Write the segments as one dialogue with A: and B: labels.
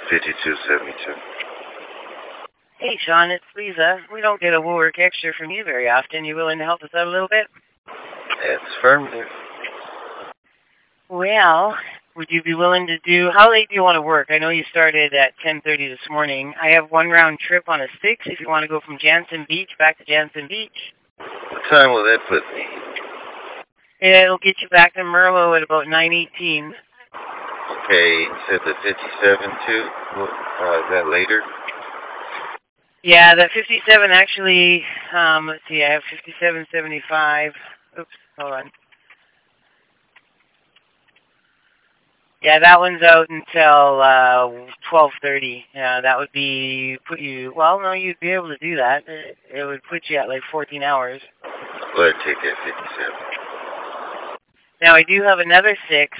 A: 5272.
B: Hey, Sean, it's Lisa. We don't get a Woolwork Extra from you very often. You willing to help us out a little bit?
A: That's affirmative.
B: Well, would you be willing to do... How late do you want to work? I know you started at 10:30 this morning. I have one round trip on a 6 if you want to go from Jansen Beach back to Jansen Beach.
A: What time will that put me?
B: It'll get you back to Merlot at about 9:18.
A: Okay, you said the 57-2? Is that later?
B: Yeah, that 57 actually, let's see, I have 57.75. Oops, hold on. Yeah, that one's out until 12:30. Yeah, that would be, put you, well, no, you'd be able to do that. It would put you at like 14 hours.
A: Go ahead, take that 57.
B: Now, I do have another 6,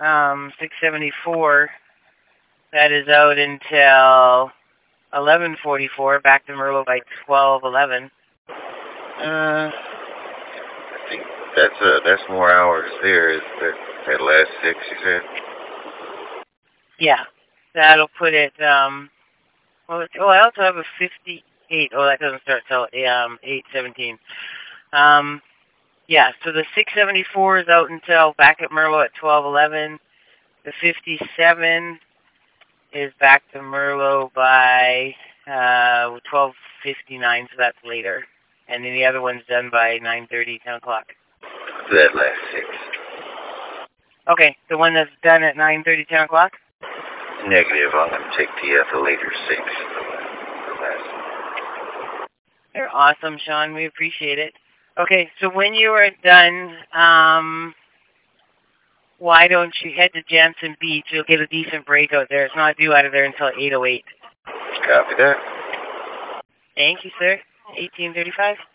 B: 674, that is out until 11:44, back to Merlot by 12:11.
A: I think that's more hours there. Is that last 6 you said?
B: Yeah, that'll put it, I also have a 58. Oh, that doesn't start till 8:17. Yeah, so the 674 is out until back at Merlot at 12:11. The 57 is back to Merlot by 12:59, so that's later. And then the other one's done by 9:30, 10 o'clock.
A: That last 6.
B: Okay, the one that's done at 9:30, 10 o'clock?
A: Negative. I'm going to take the later 6.
B: You're awesome, Sean. We appreciate it. Okay, so when you are done, why don't you head to Jansen Beach? You'll get a decent break out there. It's not due out of there until 8:08.
A: Copy that.
B: Thank you, sir. 18:35.